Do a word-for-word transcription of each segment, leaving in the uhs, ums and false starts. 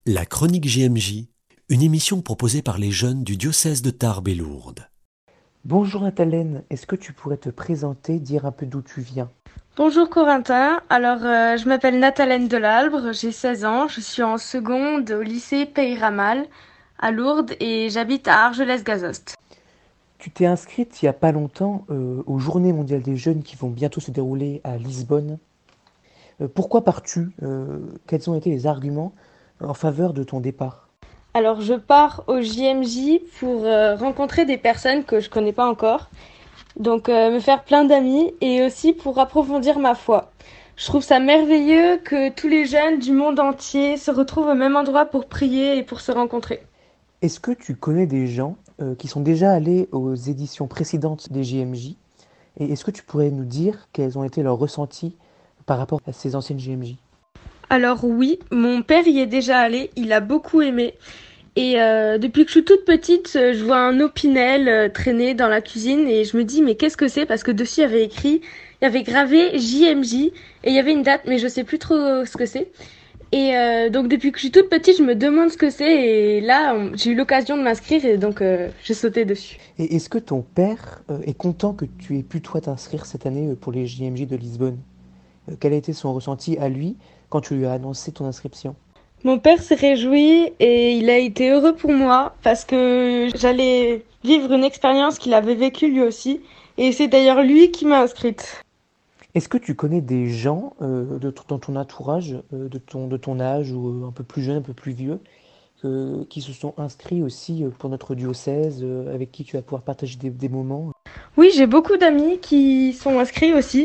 La chronique J M J, une émission proposée par les jeunes du diocèse de Tarbes et Lourdes. Bonjour Nathalène, est-ce que tu pourrais te présenter, dire un peu d'où tu viens? Bonjour Corentin, alors euh, je m'appelle Nathalène Delalbre, j'ai seize ans, je suis en seconde au lycée Peyramal à Lourdes et j'habite à Argelès-Gazost. Tu t'es inscrite il y a pas longtemps euh, aux Journées mondiales des jeunes qui vont bientôt se dérouler à Lisbonne. Euh, pourquoi pars-tu? Euh, Quels ont été les arguments en faveur de ton départ? Alors je pars au J M J pour euh, rencontrer des personnes que je connais pas encore, donc euh, me faire plein d'amis et aussi pour approfondir ma foi. Je trouve ça merveilleux que tous les jeunes du monde entier se retrouvent au même endroit pour prier et pour se rencontrer. Est-ce que tu connais des gens euh, qui sont déjà allés aux éditions précédentes des J M J? Et est-ce que tu pourrais nous dire quels ont été leurs ressentis par rapport à ces anciennes J M J? Alors oui, mon père y est déjà allé, il a beaucoup aimé. Et euh, depuis que je suis toute petite, euh, je vois un opinel euh, traîner dans la cuisine et je me dis mais qu'est-ce que c'est? Parce que dessus il y avait écrit, il y avait gravé J M J et il y avait une date mais je sais plus trop ce que c'est. Et euh, donc depuis que je suis toute petite, je me demande ce que c'est et là on- j'ai eu l'occasion de m'inscrire et donc euh, j'ai sauté dessus. Et est-ce que ton père euh, est content que tu aies pu toi t'inscrire cette année euh, pour les J M J de Lisbonne? Euh, Quel a été son ressenti à lui quand tu lui as annoncé ton inscription? Mon père s'est réjoui et il a été heureux pour moi parce que j'allais vivre une expérience qu'il avait vécue lui aussi et c'est d'ailleurs lui qui m'a inscrite. Est-ce que tu connais des gens euh, de ton- dans ton entourage, euh, de ton, de ton âge ou euh, un peu plus jeune, un peu plus vieux, que- qui se sont inscrits aussi euh, pour notre diocèse, euh, avec qui tu vas pouvoir partager des, des moments? Oui, j'ai beaucoup d'amis qui sont inscrits aussi.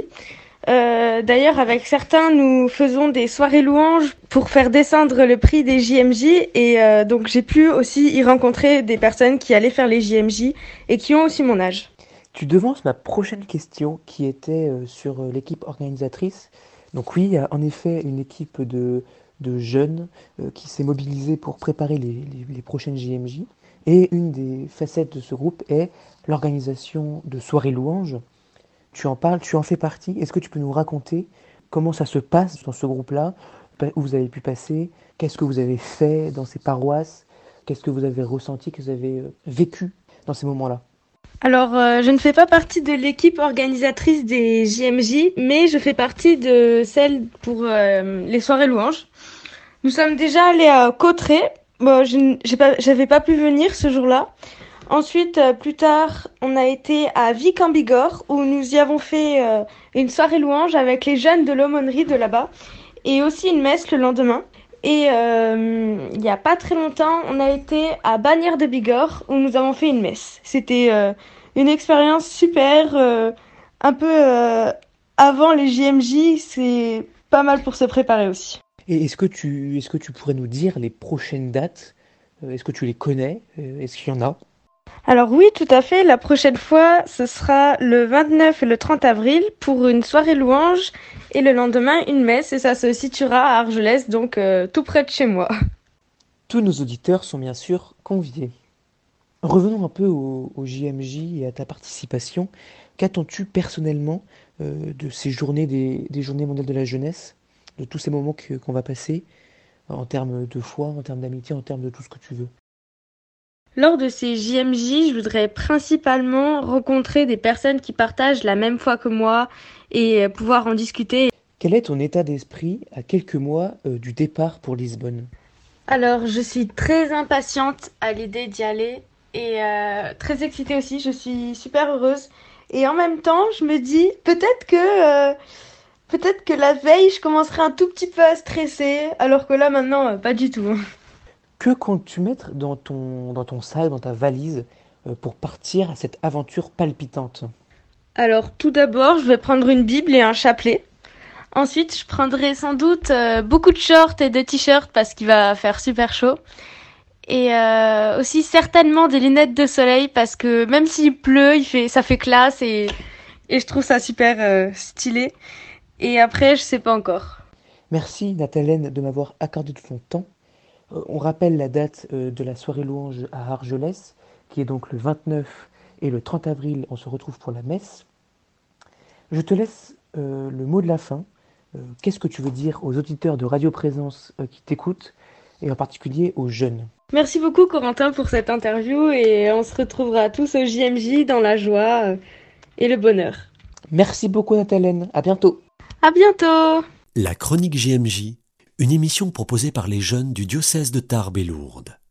Euh, d'ailleurs, avec certains, nous faisons des soirées louanges pour faire descendre le prix des J M J. Et euh, donc, j'ai pu aussi y rencontrer des personnes qui allaient faire les J M J et qui ont aussi mon âge. Tu devances ma prochaine question qui était euh, sur euh, l'équipe organisatrice. Donc oui, il y a en effet une équipe de, de jeunes euh, qui s'est mobilisée pour préparer les, les- les prochaines J M J. Et une des facettes de ce groupe est l'organisation de soirées louanges. Tu en parles, tu en fais partie. Est-ce que tu peux nous raconter comment ça se passe dans ce groupe-là, pa- où vous avez pu passer, qu'est-ce que vous avez fait dans ces paroisses, qu'est-ce que vous avez ressenti, que vous avez euh, vécu dans ces moments-là? Alors, euh, je ne fais pas partie de l'équipe organisatrice des J M J, mais je fais partie de celle pour euh, les soirées louanges. Nous sommes déjà allés à Cauterets. Bon, je n- j'ai pas, j'avais pas pu venir ce jour-là. Ensuite, euh, plus tard, on a été à Vic en Bigorre où nous y avons fait euh, une soirée louange avec les jeunes de l'aumônerie de là-bas et aussi une messe le lendemain. Et euh, il n'y a pas très longtemps, on a été à Bagnères de Bigorre où nous avons fait une messe. C'était euh, une expérience super, euh, un peu euh, avant les J M J, c'est pas mal pour se préparer aussi. Et est-ce que tu, est-ce que tu pourrais nous dire les prochaines dates? Euh, Est-ce que tu les connais? Euh, Est-ce qu'il y en a? Alors oui, tout à fait. La prochaine fois, ce sera le vingt-neuf et le trente avril pour une soirée louange et le lendemain une messe et ça se situera à Argelès, donc euh, tout près de chez moi. Tous nos auditeurs sont bien sûr conviés. Revenons un peu au, au J M J et à ta participation. Qu'attends-tu personnellement euh, de ces journées des, des Journées mondiales de la jeunesse, de tous ces moments que- qu'on va passer en termes de foi, en termes d'amitié, en termes de tout ce que tu veux? Lors de ces J M J, je voudrais principalement rencontrer des personnes qui partagent la même foi que moi et euh, pouvoir en discuter. Quel est ton état d'esprit à quelques mois euh, du départ pour Lisbonne? Alors, je suis très impatiente à l'idée d'y aller et euh, très excitée aussi. Je suis super heureuse. Et en même temps, je me dis peut-être que euh, peut-être que la veille, je commencerai un tout petit peu à stresser, alors que là maintenant, euh, pas du tout. Que comptes-tu mettre dans ton, dans ton sac, dans ta valise, euh, pour partir à cette aventure palpitante? Alors, tout d'abord, je vais prendre une Bible et un chapelet. Ensuite, je prendrai sans doute euh, beaucoup de shorts et de t-shirts parce qu'il va faire super chaud. Et euh, aussi certainement des lunettes de soleil parce que même s'il pleut, il fait, ça fait classe et, et je trouve ça super euh, stylé. Et après, je sais pas encore. Merci Nathalène de m'avoir accordé de ton temps. Euh, on rappelle la date euh, de la soirée louange à Argelès, qui est donc le vingt-neuf et le trente avril. On se retrouve pour la messe. Je te laisse euh, le mot de la fin. Euh, Qu'est-ce que tu veux dire aux auditeurs de Radio Présence euh, qui t'écoutent? et en particulier aux jeunes. Merci beaucoup Corentin pour cette interview et on se retrouvera tous au J M J dans la joie euh, et le bonheur. Merci beaucoup Nathalène, à bientôt. À bientôt. La chronique J M J, une émission proposée par les jeunes du diocèse de Tarbes et Lourdes.